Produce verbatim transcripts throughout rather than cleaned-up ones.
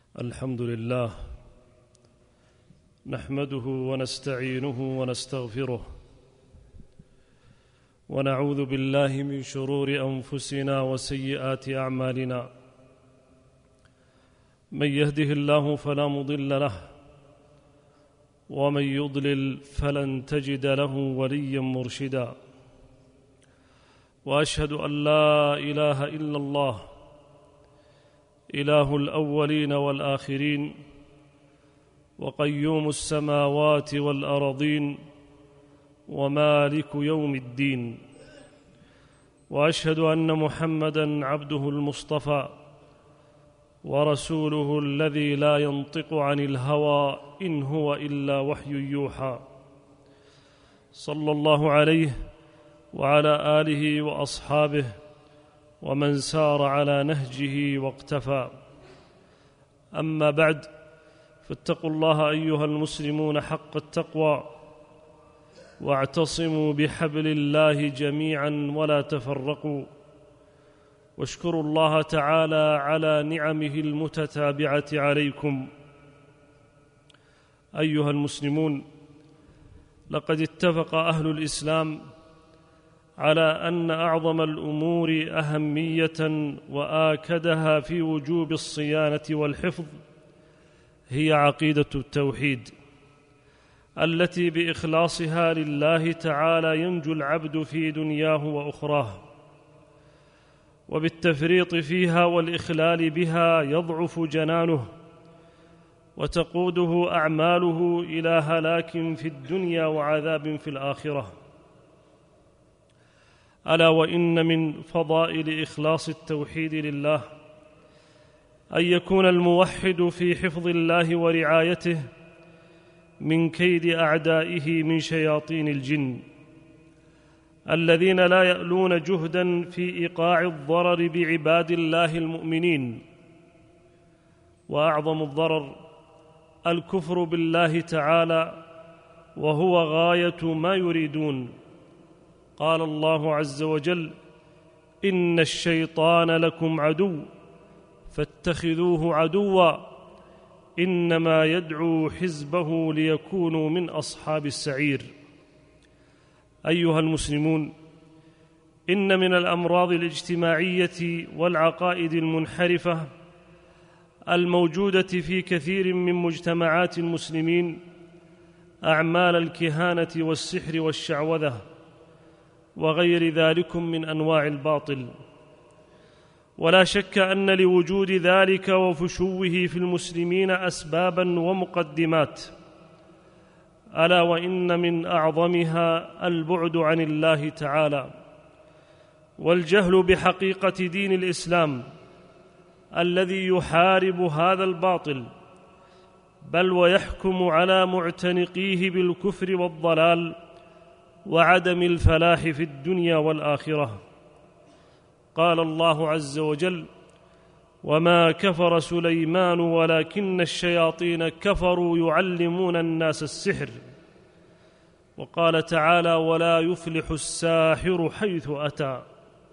الحمد لله نحمده ونستعينه ونستغفره ونعوذ بالله من شرور أنفسنا وسيئات أعمالنا. من يهده الله فلا مضل له ومن يضلل فلن تجد له وليا مرشدا. وأشهد أن لا إله إلا الله إله الأولين والآخرين وقيوم السماوات والأرضين ومالك يوم الدين. وأشهد أن محمدًا عبده المصطفى ورسوله الذي لا ينطق عن الهوى إن هو إلا وحي يوحى، صلى الله عليه وعلى آله وأصحابه ومن سار على نهجه واقتفى. أما بعد، فاتقوا الله أيها المسلمون حق التقوى، واعتصموا بحبل الله جميعا ولا تفرقوا، واشكروا الله تعالى على نعمه المتتابعة عليكم. أيها المسلمون، لقد اتفق أهل الإسلام على أن أعظم الأمور أهمية وآكدها في وجوب الصيانة والحفظ هي عقيدة التوحيد، التي بإخلاصها لله تعالى ينجو العبد في دنياه وأخراه، وبالتفريط فيها والإخلال بها يضعف جنانه وتقوده أعماله إلى هلاك في الدنيا وعذاب في الآخرة. ألا وإن من فضائل إخلاص التوحيد لله أن يكون الموحد في حفظ الله ورعايته من كيد أعدائه من شياطين الجن، الذين لا يألون جهداً في إيقاع الضرر بعباد الله المؤمنين. وأعظم الضرر الكفر بالله تعالى، وهو غاية ما يريدون. قال الله عز وجل: إن الشيطان لكم عدو فاتخذوه عدوا إنما يدعو حزبه ليكونوا من أصحاب السعير. أيها المسلمون، إن من الأمراض الاجتماعية والعقائد المنحرفة الموجودة في كثير من مجتمعات المسلمين أعمال الكهانة والسحر والشعوذة وغير ذلك من أنواع الباطل، ولا شك أن لوجود ذلك وفشوه في المسلمين أسباباً ومقدمات، ألا وإن من أعظمها البعد عن الله تعالى والجهل بحقيقة دين الإسلام الذي يحارب هذا الباطل، بل ويحكم على معتنقيه بالكفر والضلال وعدم الفلاح في الدنيا والآخرة. قال الله عز وجل: وما كفر سليمان ولكن الشياطين كفروا يعلمون الناس السحر. وقال تعالى: ولا يفلح الساحر حيث أتى.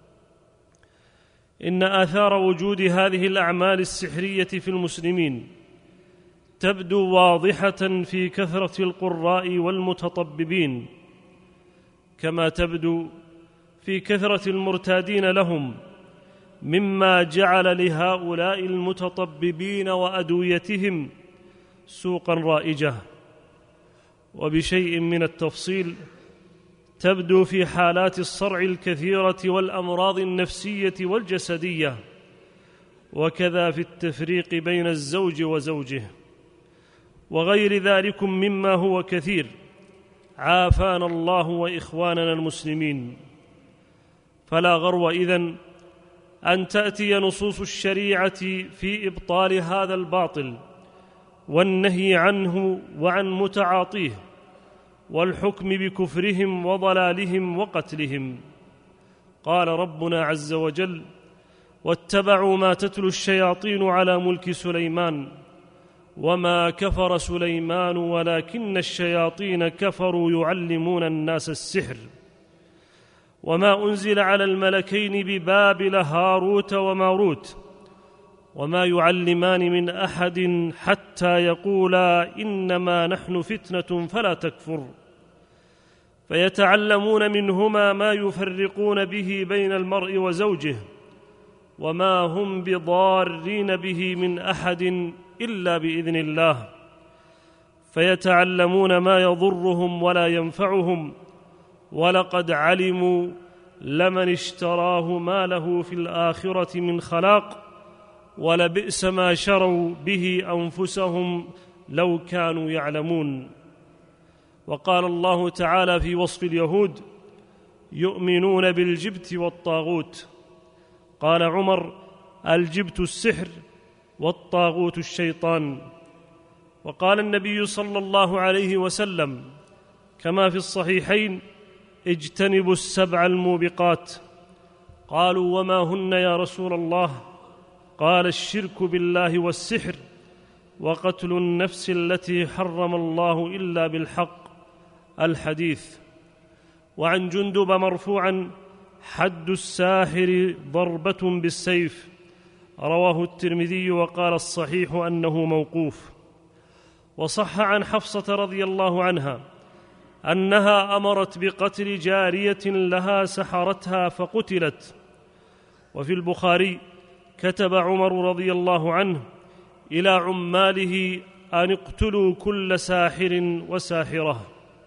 إن آثار وجود هذه الأعمال السحرية في المسلمين تبدو واضحة في كثرة القراء والمتطببين، كما تبدو في كثرة المرتادين لهم، مما جعل لهؤلاء المتطببين وأدويتهم سوقاً رائجة. وبشيء من التفصيل تبدو في حالات الصرع الكثيرة والأمراض النفسية والجسدية، وكذا في التفريق بين الزوج وزوجه وغير ذلك مما هو كثير، عافانا الله وإخواننا المسلمين. فلا غرو إذن أن تأتي نصوص الشريعة في إبطال هذا الباطل والنهي عنه وعن متعاطيه والحكم بكفرهم وضلالهم وقتلهم. قال ربنا عز وجل: واتبعوا ما تتلو الشياطين على ملك سليمان وما كفر سليمان ولكن الشياطين كفروا يعلمون الناس السحر وما أنزل على الملكين ببابل هاروت وماروت وما يعلمان من أحد حتى يقولا إنما نحن فتنة فلا تكفر، فيتعلمون منهما ما يفرقون به بين المرء وزوجه، وما هم بضارين به من أحد إلا بإذن الله، فيتعلمون ما يضرهم ولا ينفعهم، ولقد علموا لمن اشتراه ما له في الآخرة من خلاق، ولبئس ما شروا به أنفسهم لو كانوا يعلمون. وقال الله تعالى في وصف اليهود: يؤمنون بالجبت والطاغوت. قال عمر: الجبت السحر والطاغوت الشيطان. وقال النبي صلى الله عليه وسلم كما في الصحيحين: اجتنبوا السبع الموبقات. قالوا: وما هن يا رسول الله؟ قال: الشرك بالله والسحر وقتل النفس التي حرم الله إلا بالحق. الحديث. وعن جندب مرفوعا: حد الساحر ضربة بالسيف. رواه الترمذي، وقال الصحيح أنه موقوف. وصح عن حفصة رضي الله عنها أنها أمرت بقتل جارية لها سحرتها فقتلت. وفي البخاري: كتب عمر رضي الله عنه إلى عماله أن اقتلوا كل ساحر وساحرة.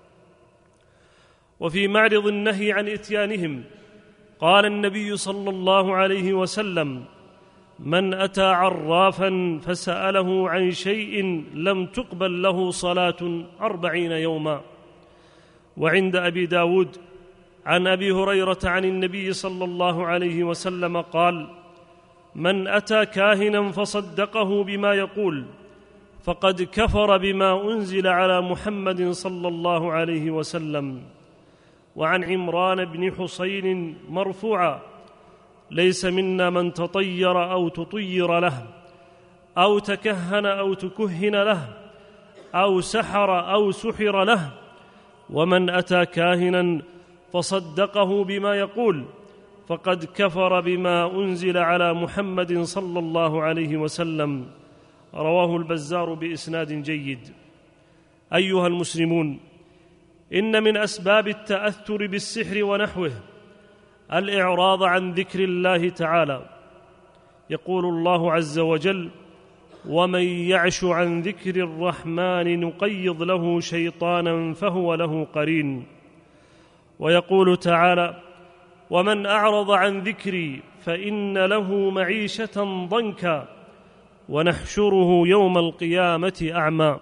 وفي معرض النهي عن إتيانهم قال النبي صلى الله عليه وسلم: من أتى عرافا فسأله عن شيء لم تقبل له صلاة أربعين يوما. وعند أبي داود عن أبي هريرة عن النبي صلى الله عليه وسلم قال: من أتى كاهنا فصدقه بما يقول فقد كفر بما أنزل على محمد صلى الله عليه وسلم. وعن عمران بن حصين مرفوعا: ليس منا من تطير أو تطير له أو تكهن أو تكهن له أو سحر أو سحر له، ومن أتى كاهنا فصدقه بما يقول فقد كفر بما أنزل على محمد صلى الله عليه وسلم. رواه البزار بإسناد جيد. أيها المسلمون، إن من أسباب التأثر بالسحر ونحوه الإعراض عن ذكر الله تعالى. يقول الله عز وجل: ومن يعش عن ذكر الرحمن نقيض له شيطانا فهو له قرين. ويقول تعالى: ومن أعرض عن ذكري فإن له معيشة ضنكا ونحشره يوم القيامة أعمى.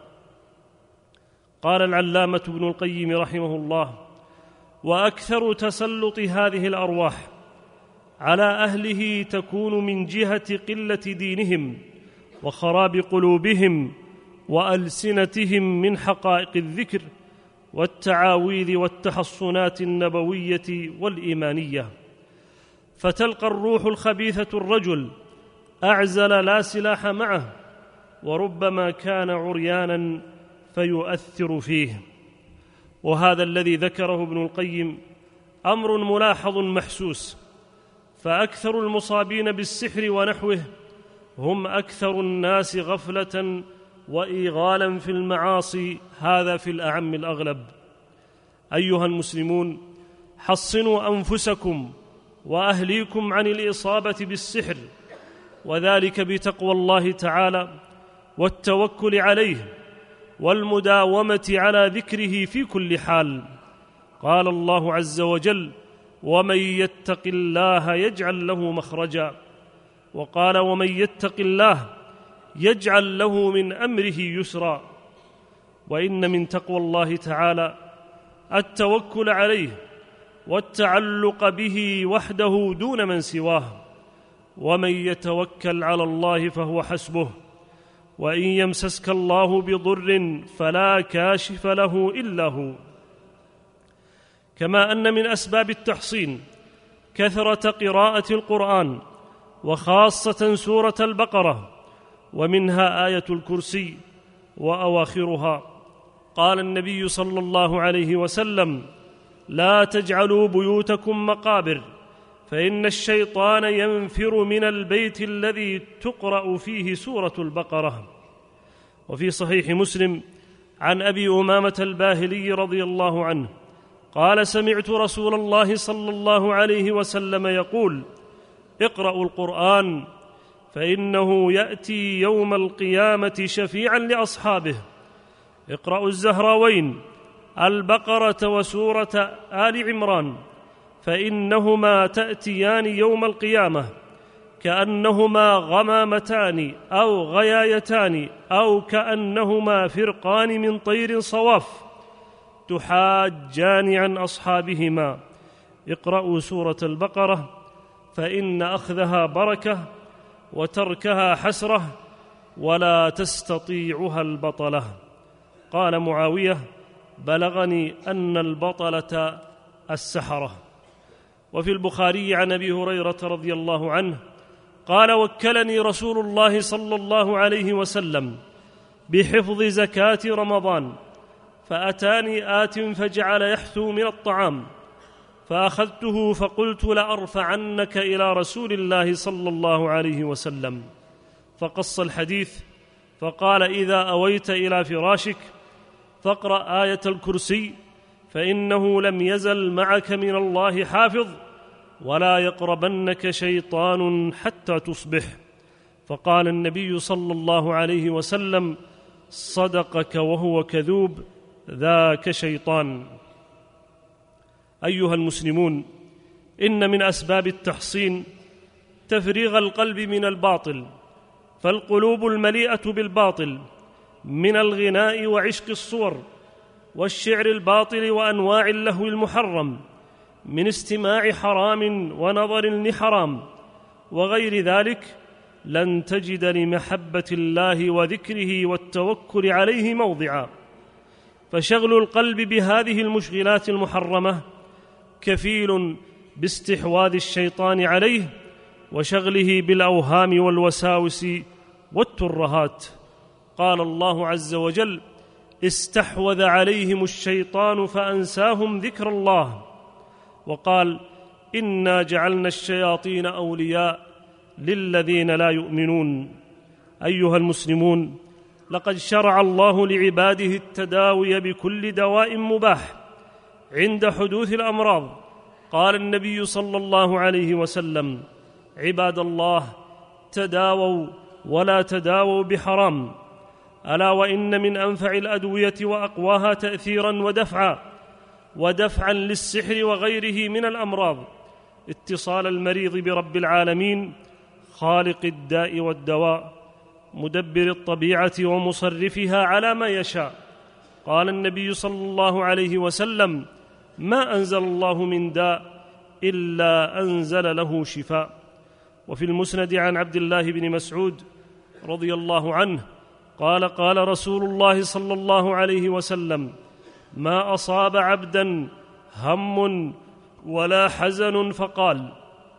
قال العلامة ابن القيم رحمه الله: وأكثر تسلط هذه الأرواح على أهله تكون من جهة قلة دينهم وخراب قلوبهم وألسنتهم من حقائق الذكر والتعاويذ والتحصنات النبوية والإيمانية، فتلقى الروح الخبيثة الرجل أعزل لا سلاح معه، وربما كان عريانا فيؤثر فيه. وهذا الذي ذكره ابن القيم أمر ملاحظ محسوس، فأكثر المصابين بالسحر ونحوه هم أكثر الناس غفلة وإيغالا في المعاصي، هذا في الأعم الأغلب. أيها المسلمون، حصنوا أنفسكم وأهليكم عن الإصابة بالسحر، وذلك بتقوى الله تعالى والتوكل عليه والمداومة على ذكره في كل حال. قال الله عز وجل: ومن يتق الله يجعل له مخرجا. وقال: ومن يتق الله يجعل له من أمره يسرا. وإن من تقوى الله تعالى التوكل عليه والتعلق به وحده دون من سواه، ومن يتوكل على الله فهو حسبه، وإن يمسسك الله بضر فلا كاشف له إلا هو. كما أن من أسباب التحصين كثرة قراءة القرآن، وخاصة سورة البقرة، ومنها آية الكرسي وأواخرها. قال النبي صلى الله عليه وسلم: لا تجعلوا بيوتكم مقابر، فإن الشيطان ينفر من البيت الذي تقرأ فيه سورة البقرة. وفي صحيح مسلم عن أبي أمامة الباهلي رضي الله عنه قال: سمعت رسول الله صلى الله عليه وسلم يقول: اقرأوا القرآن فإنه يأتي يوم القيامة شفيعا لأصحابه. اقرأوا الزهراوين البقرة وسورة آل عمران فإنهما تأتيان يوم القيامة كأنهما غمامتان أو غيايتان أو كأنهما فرقان من طير صواف تحاجان عن أصحابهما. اقرأوا سورة البقرة فإن أخذها بركة وتركها حسرة ولا تستطيعها البطلة. قال معاوية: بلغني أن البطلة السحرة. وفي البخاري عن أبي هريرة رضي الله عنه قال: وكلني رسول الله صلى الله عليه وسلم بحفظ زكاة رمضان، فأتاني آت فجعل يحثو من الطعام، فأخذته فقلت: لأرفعنك إلى رسول الله صلى الله عليه وسلم. فقص الحديث فقال: إذا أويت إلى فراشك فاقرأ آية الكرسي فإنه لم يزل معك من الله حافظ، ولا يقربنك شيطان حتى تصبح. فقال النبي صلى الله عليه وسلم: صدقك وهو كذوب، ذاك شيطان. أيها المسلمون، إن من أسباب التحصين تفريغ القلب من الباطل، فالقلوب المليئة بالباطل من الغناء وعشق الصور والشعر الباطل وأنواع اللهو المحرم، من استماع حرام ونظر لحرام وغير ذلك، لن تجد لمحبة الله وذكره والتوكل عليه موضعا. فشغل القلب بهذه المشغلات المحرمة كفيل باستحواذ الشيطان عليه وشغله بالأوهام والوساوس والترهات. قال الله عز وجل: استحوذ عليهم الشيطان فأنساهم ذكر الله. وقال: إنا جعلنا الشياطين أولياء للذين لا يؤمنون. أيها المسلمون، لقد شرع الله لعباده التداوي بكل دواء مباح عند حدوث الأمراض. قال النبي صلى الله عليه وسلم: عباد الله، تداووا ولا تداووا بحرام. ألا وإن من أنفع الأدوية وأقواها تأثيراً ودفعاً ودفعاً للسحر وغيره من الأمراض اتصال المريض برب العالمين خالق الداء والدواء مدبر الطبيعة ومصرفها على ما يشاء. قال النبي صلى الله عليه وسلم: ما أنزل الله من داء إلا أنزل له شفاء. وفي المسند عن عبد الله بن مسعود رضي الله عنه قال: قال رسول الله صلى الله عليه وسلم: ما أصاب عبدا هم ولا حزن فقال: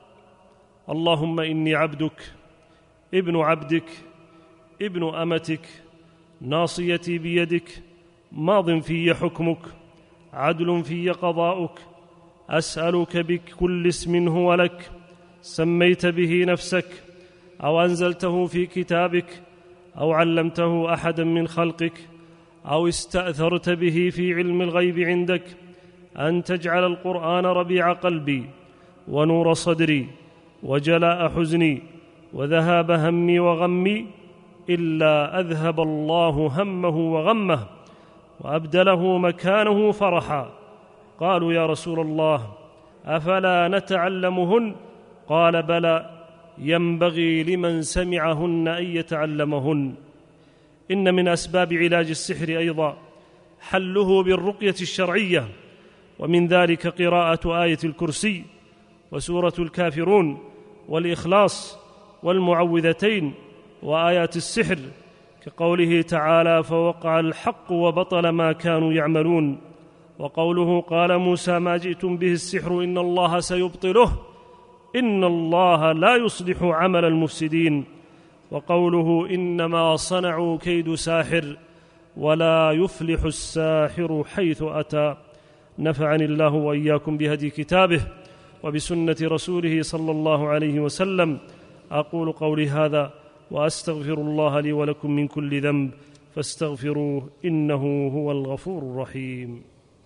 اللهم إني عبدك ابن عبدك ابن أمتك ناصيتي بيدك ماض في حكمك عدل في قضاؤك أسألك بكل اسم هو لك سميت به نفسك أو أنزلته في كتابك أو علمته أحدا من خلقك أو استأثرت به في علم الغيب عندك أن تجعل القرآن ربيع قلبي ونور صدري وجلاء حزني وذهاب همي وغمي إلا أذهب الله همه وغمه وأبدله مكانه فرحا. قالوا: يا رسول الله، أفلا نتعلمهن؟ قال: بلى، ينبغي لمن سمعهن أن يتعلمهن. إن من أسباب علاج السحر أيضا حله بالرقية الشرعية، ومن ذلك قراءة آية الكرسي وسورة الكافرون والإخلاص والمعوذتين وآيات السحر، كقوله تعالى: فوقع الحق وبطل ما كانوا يعملون، وقوله: قال موسى: ما جئتم به السحر إن الله سيبطله إن الله لا يصلح عمل المفسدين، وقوله: إنما صنعوا كيد ساحر ولا يفلح الساحر حيث أتى. نفعني الله وإياكم بهدي كتابه وبسنة رسوله صلى الله عليه وسلم. أقول قولي هذا وأستغفر الله لي ولكم من كل ذنب فاستغفروه إنه هو الغفور الرحيم.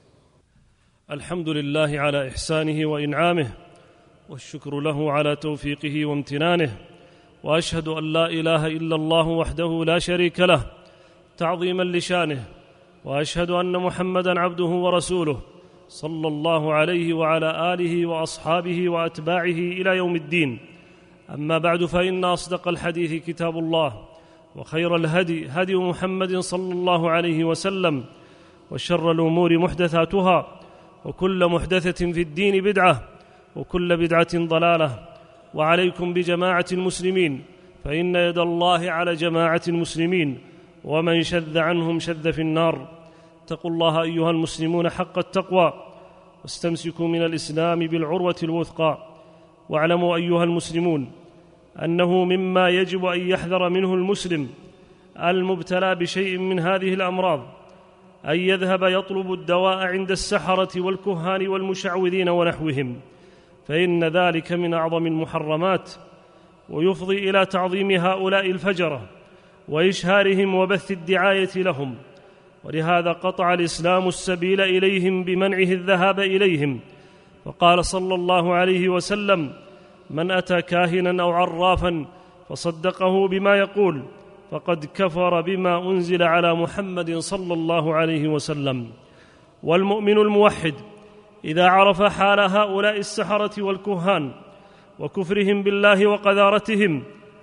الحمد لله على إحسانه وإنعامه، والشكر له على توفيقه وامتنانه، وأشهد أن لا إله إلا الله وحده لا شريك له تعظيما لشانه، وأشهد أن محمدًا عبده ورسوله صلى الله عليه وعلى آله وأصحابه وأتباعه إلى يوم الدين. أما بعد، فإن أصدق الحديث كتاب الله، وخير الهدي هدي محمد صلى الله عليه وسلم، وشر الأمور محدثاتها، وكل محدثة في الدين بدعة، وكل بدعة ضلالة. وعليكم بجماعة المسلمين، فإن يد الله على جماعة المسلمين، ومن شذ عنهم شذ في النار. اتقوا الله أيها المسلمون حق التقوى، واستمسكوا من الإسلام بالعروة الوثقى. واعلموا أيها المسلمون أنه مما يجب أن يحذر منه المسلم المبتلى بشيء من هذه الأمراض أن يذهب يطلب الدواء عند السحرة والكهان والمشعوذين ونحوهم، فإن ذلك من أعظم المحرمات، ويفضي إلى تعظيم هؤلاء الفجرة وإشهارهم وبث الدعاية لهم. ولهذا قطع الإسلام السبيل إليهم بمنعه الذهاب إليهم، فقال صلى الله عليه وسلم: من أتى كاهنا أو عرافا فصدقه بما يقول فقد كفر بما أنزل على محمد صلى الله عليه وسلم. والمؤمن الموحد إذا عرف حال هؤلاء السحرة والكهان وكفرهم بالله وقذارتهم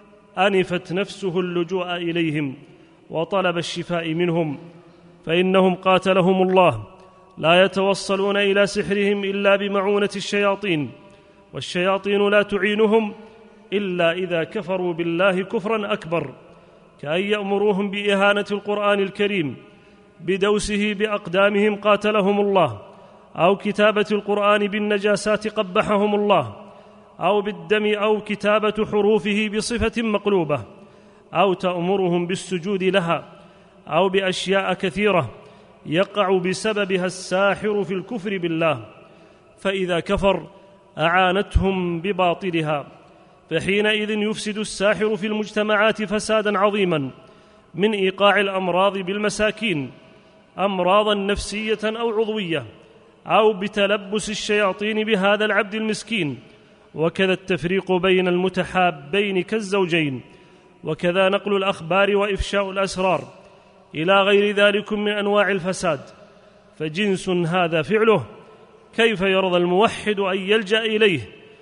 أنفت نفسه اللجوء إليهم وطلب الشفاء منهم، فإنهم قاتلهم الله لا يتوصلون إلى سحرهم إلا بمعونة الشياطين، والشياطين لا تعينهم إلا إذا كفروا بالله كفرا أكبر، كأن يأمروهم بإهانة القرآن الكريم بدوسه بأقدامهم قاتلهم الله، أو كتابة القرآن بالنجاسات قبحهم الله، أو بالدم، أو كتابة حروفه بصفة مقلوبة، أو تأمرهم بالسجود لها، أو بأشياء كثيرة يقع بسببها الساحر في الكفر بالله، فإذا كفر أعانتهم بباطلها، فحينئذ يفسد الساحر في المجتمعات فسادا عظيما، من إيقاع الأمراض بالمساكين، أمراضا نفسية أو عضوية، أو بتلبس الشياطين بهذا العبد المسكين، وكذا التفريق بين المتحابين كالزوجين، وكذا نقل الأخبار وإفشاء الأسرار إلى غير ذلك من أنواع الفساد، فجنس هذا فعله. كيف يرضى الموحد أن يلجأ إليه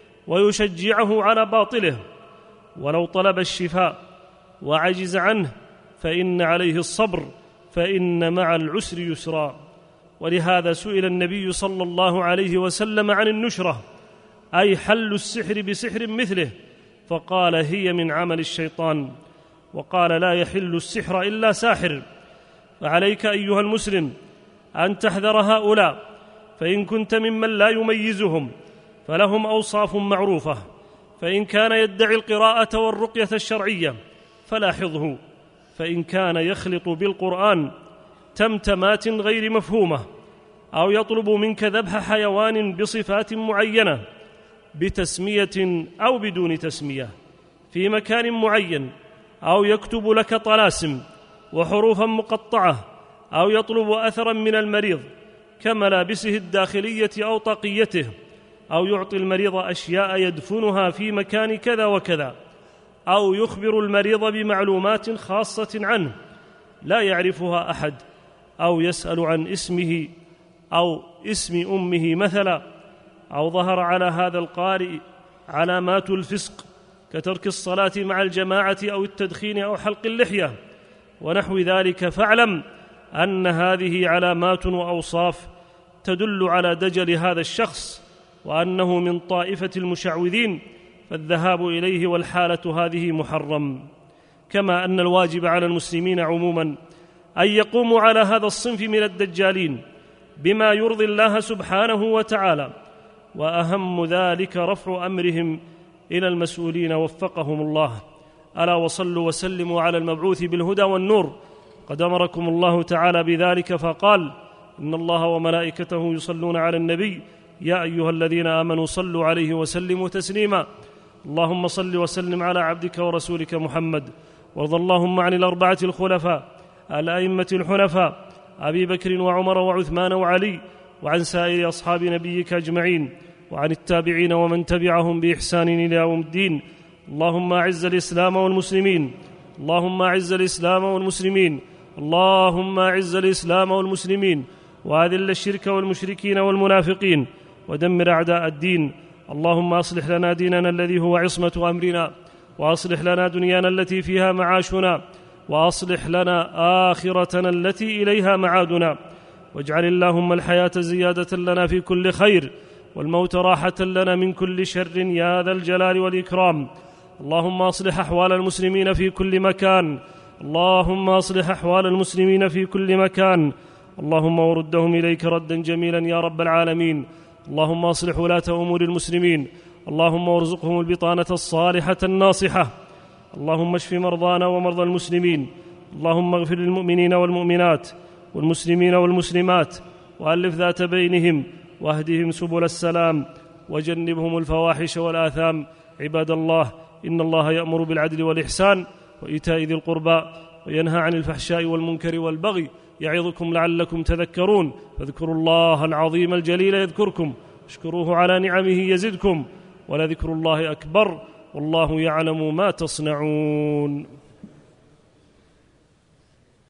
ويشجعه على باطله؟ ولو طلب الشفاء وعجز عنه فإن عليه الصبر، فإن مع العسر يسرا. ولهذا سئل النبي صلى الله عليه وسلم عن النشرة، أي حل السحر بسحر مثله، فقال: هي من عمل الشيطان. وقال: لا يحل السحر إلا ساحر. فعليك أيها المسلم أن تحذر هؤلاء، فإن كنت ممن لا يميزهم فلهم أوصاف معروفة، فإن كان يدعي القراءة والرقية الشرعية فلاحظه، فإن كان يخلط بالقرآن تمتمات غير مفهومة، أو يطلب منك ذبح حيوان بصفات معينة بتسمية أو بدون تسمية في مكان معين، أو يكتب لك طلاسم وحروفا مقطعة، أو يطلب أثرا من المريض كملابسه الداخلية أو طاقيته، أو يعطي المريض أشياء يدفنها في مكان كذا وكذا، أو يخبر المريض بمعلومات خاصة عنه لا يعرفها أحد، أو يسأل عن اسمه أو اسم أمه مثلا، أو ظهر على هذا القارئ علامات الفسق كترك الصلاة مع الجماعة أو التدخين أو حلق اللحية ونحو ذلك، فاعلم أن هذه علامات وأوصاف تدل على دجل هذا الشخص، وأنه من طائفة المشعوذين، فالذهاب إليه والحالة هذه محرم. كما أن الواجب على المسلمين عموما أن يقوموا على هذا الصنف من الدجالين بما يرضي الله سبحانه وتعالى، وأهم ذلك رفع أمرهم إلى المسؤولين وفقهم الله. ألا وصلوا وسلموا على المبعوث بالهدى والنور، قد أمركم الله تعالى بذلك فقال: إن الله وملائكته يصلون على النبي يا أيها الذين آمنوا صلوا عليه وسلموا تسليما. اللهم صل وسلم على عبدك ورسولك محمد، وارض اللهم عن الأربعة الخلفاء الأئمة الحنفاء أبي بكر وعمر وعثمان وعلي، وعن سائر أصحاب نبيك أجمعين، وعن التابعين ومن تبعهم بإحسان إلى يوم الدين. اللهم أعز الإسلام والمسلمين، اللهم أعز الإسلام والمسلمين، اللهم أعز الإسلام والمسلمين، وأذل الشرك والمشركين والمنافقين، ودمر أعداء الدين. اللهم أصلح لنا ديننا الذي هو عصمة أمرنا، وأصلح لنا دنيانا التي فيها معاشنا، وأصلح لنا آخرتنا التي إليها معادنا، واجعل اللهم الحياة زيادة لنا في كل خير، والموت راحة لنا من كل شر يا ذا الجلال والإكرام. اللهم أصلح أحوال المسلمين في كل مكان، اللهم أصلح أحوال المسلمين في كل مكان، اللهم وردهم إليك ردا جميلا يا رب العالمين. اللهم أصلح ولاة أمور المسلمين، اللهم وارزقهم البطانة الصالحة الناصحة. اللهم اشف مرضانا ومرضى المسلمين، اللهم اغفر للمؤمنين والمؤمنات والمسلمين والمسلمات، وألف ذات بينهم، واهدهم سبل السلام، وجنبهم الفواحش والآثام. عباد الله، إن الله يأمر بالعدل والإحسان وإيتاء ذي القربى، وينهى عن الفحشاء والمنكر والبغي، يعظكم لعلكم تذكرون. فاذكروا الله العظيم الجليل يذكركم، اشكروه على نعمه يزدكم، ولذكر الله أكبر، والله يعلم ما تصنعون.